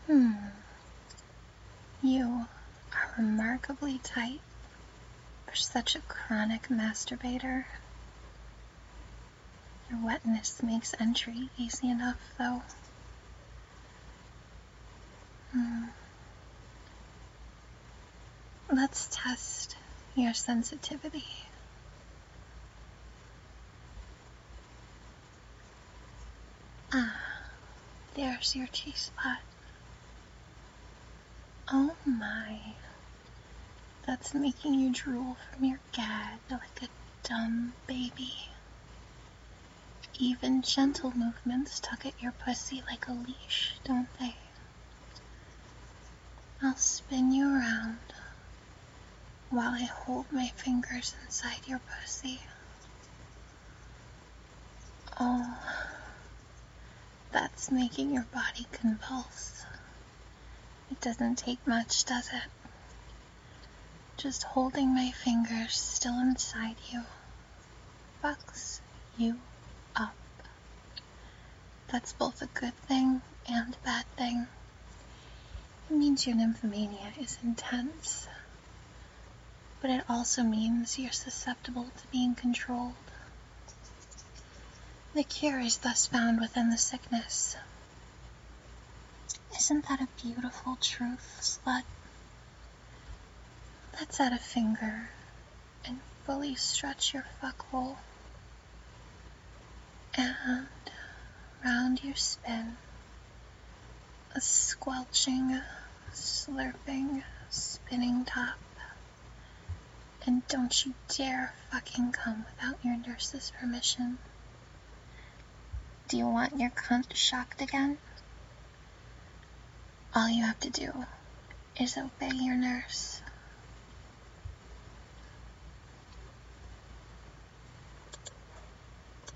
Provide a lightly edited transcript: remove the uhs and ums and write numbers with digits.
Hmm. You are remarkably tight for such a chronic masturbator. Your wetness makes entry easy enough, though. Let's test your sensitivity. Ah, there's your G-spot. Oh my, that's making you drool from your gag like a dumb baby. Even gentle movements tug at your pussy like a leash, don't they? I'll spin you around while I hold my fingers inside your pussy. Oh, that's making your body convulse. It doesn't take much, does it? Just holding my fingers still inside you fucks you up. That's both a good thing and a bad thing. It means your nymphomania is intense, but it also means you're susceptible to being controlled. The cure is thus found within the sickness. Isn't that a beautiful truth, slut? Let's add a finger and fully stretch your fuckhole. And round your spin, a squelching, slurping, spinning top. And don't you dare fucking come without your nurse's permission. Do you want your cunt shocked again? All you have to do is obey your nurse.